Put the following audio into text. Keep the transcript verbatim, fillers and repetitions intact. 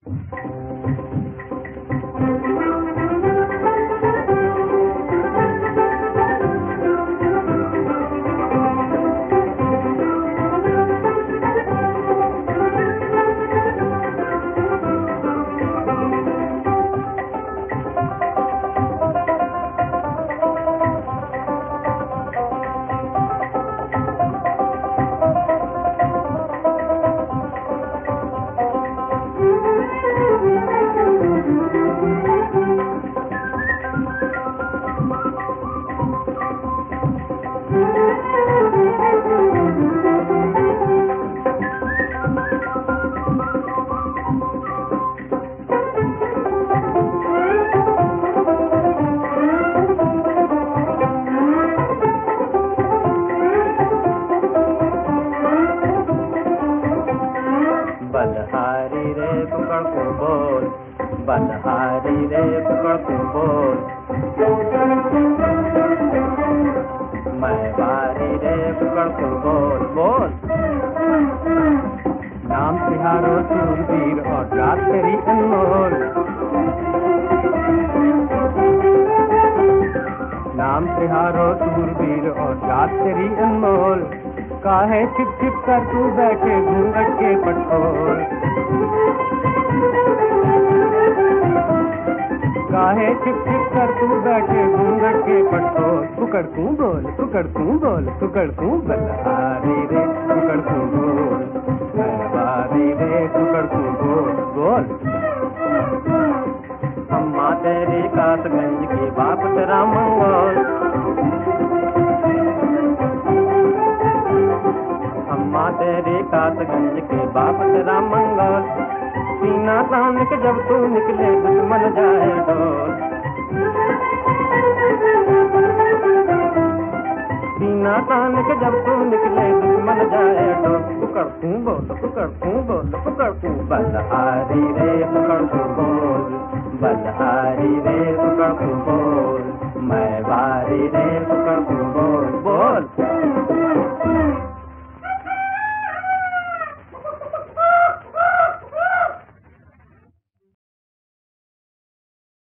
बलहारी रे कुकड़ को बोल, बलहारी रे कुकड़ को बोल, मैं बारी रे कुकड़ को बोल बोल। नाम तिहारो सूरवीर और जात तेरी अनमोल, नाम तिहारो सूरवीर और जात तेरी अनमोल। काहे छिप छिप कर तू बैठे घूंघट के पटोल, काहे छिप छिप कर तू बैठे घूंघट के पटोल। कुकड़ कू बोल, कुकड़ कू बोल, कुकड़ कू बलहारी रे कुकड़ कू बोल, मैं बारी रे कुकड़ कू बोल बोल। अम्मा तेरी कासगंज की बाप तेरा मंगोल, अम्मा तेरी कासगंज के बाप तेरा मंगोल। सीना तान के जब तू निकले दुश्मन जाए डोल, सीना तान के जब तू निकले दुश्मन जाए डोल। कुकड़ कू बोल, कुकड़ कू बोल, कुकड़ कू बलहारी रे कुकड़ कू बोल, बलहारी रे कुकड़ कू बोल, मैं बारी रे कुकड़ कू